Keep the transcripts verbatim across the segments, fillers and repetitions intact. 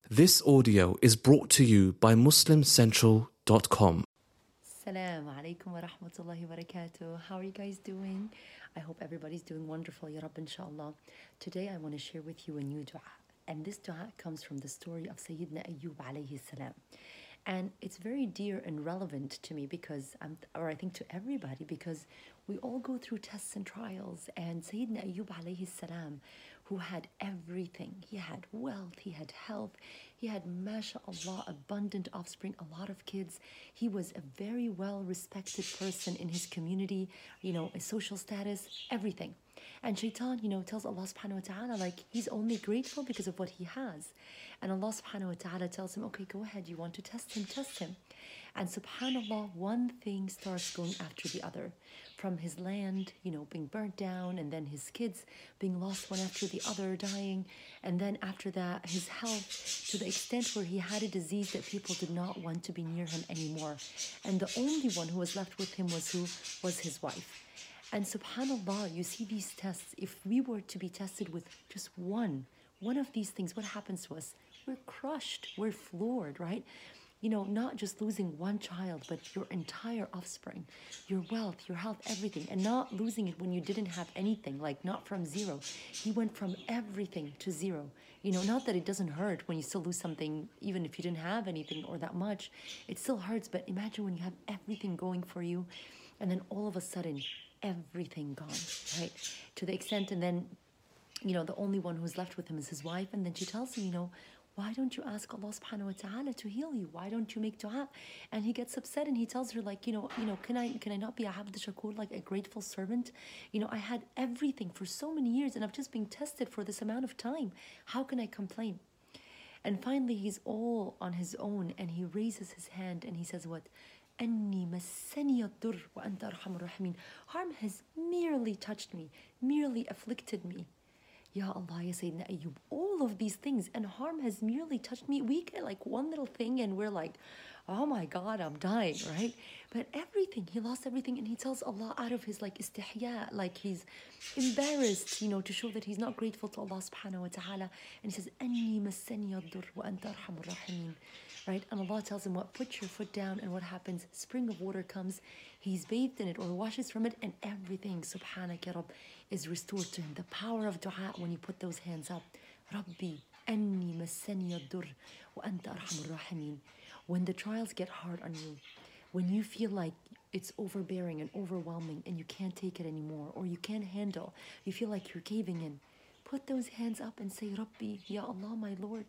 This audio is brought to you by muslim central dot com. Assalamu alaikum wa rahmatullahi wa barakatuh. How are you guys doing? I hope everybody's doing wonderful, ya Rabb, inshallah. Today I want to share with you a new dua. And this dua comes from the story of Sayyidina Ayyub alayhi salam. And it's very dear and relevant to me because, I'm, or I think to everybody, because we all go through tests and trials. And Sayyidina Ayyub alayhi salam, who had everything, he had wealth, he had health, he had, mashallah, abundant offspring, a lot of kids. He was a very well-respected person in his community, you know, a social status, everything. And Shaitan, you know, tells Allah subhanahu wa ta'ala, like, he's only grateful because of what he has. And Allah subhanahu wa ta'ala tells him, okay, go ahead, you want to test him, test him. And subhanAllah, one thing starts going after the other. From his land, you know, being burnt down, and then his kids being lost one after the other, dying. And then after that, his health, to the extent where he had a disease that people did not want to be near him anymore. And the only one who was left with him was who? Was his wife. And subhanAllah, you see these tests, if we were to be tested with just one, one of these things, what happens to us? We're crushed, we're floored, right? You know, not just losing one child, but your entire offspring, your wealth, your health, everything. And not losing it when you didn't have anything, like not from zero. He went from everything to zero. You know, not that it doesn't hurt when you still lose something, even if you didn't have anything or that much. It still hurts, but imagine when you have everything going for you, and then all of a sudden, everything gone, right? To the extent, and then, you know, the only one who's left with him is his wife, and then she tells him, you know, why don't you ask Allah subhanahu wa ta'ala to heal you? Why don't you make dua? And he gets upset and he tells her, like, you know, you know, can I can I not be a abd shakur, like a grateful servant? You know, I had everything for so many years and I've just been tested for this amount of time. How can I complain? And finally he's all on his own and he raises his hand and he says what? أني مسني الضر وأنت أرحم الراحمين. Harm has merely touched me, merely afflicted me. Ya Allah, Ya Sayyidina Ayyub, all of these things, and harm has merely touched me. We get like one little thing and we're like, oh my God, I'm dying, right? But everything, he lost everything, and he tells Allah out of his like istihya, like he's embarrassed, you know, to show that he's not grateful to Allah subhanahu wa ta'ala. And he says, أني مسني الضر وأنت أرحم الراحمين. Right? And Allah tells him, what? Put your foot down, and what happens? Spring of water comes, he's bathed in it or washes from it, and everything, subhanak ya Rabb, is restored to him. The power of dua when you put those hands up. Rabbi, anni massani ad-dur wa anta arhamur rahimin. When the trials get hard on you, when you feel like it's overbearing and overwhelming and you can't take it anymore, or you can't handle, you feel like you're caving in, put those hands up and say, Rabbi, Ya Allah, my Lord,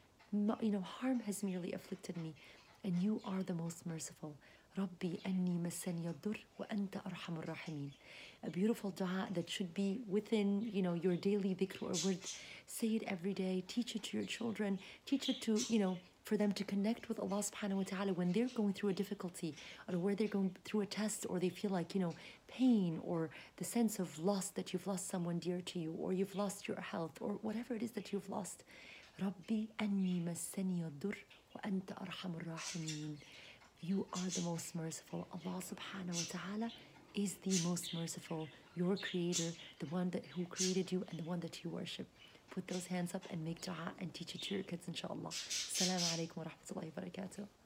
you know, harm has merely afflicted me, and you are the most merciful. Rabbi anni massani ad-dur wa anta arhamur rahimin. A beautiful dua that should be within, you know, your daily dhikr or word. Say it every day. Teach it to your children. Teach it to, you know, for them to connect with Allah subhanahu wa ta'ala when they're going through a difficulty, or where they're going through a test, or they feel like, you know, pain, or the sense of loss, that you've lost someone dear to you, or you've lost your health, or whatever it is that you've lost. Rabbi anni massani ad-dur wa anta arhamur rahimin. You are the most merciful. Allah subhanahu wa ta'ala is the most merciful. Your creator, the one that who created you and the one that you worship. Put those hands up and make dua and teach it to your kids, inshallah. Assalamu alaikum wa rahmatullahi wa barakatuh.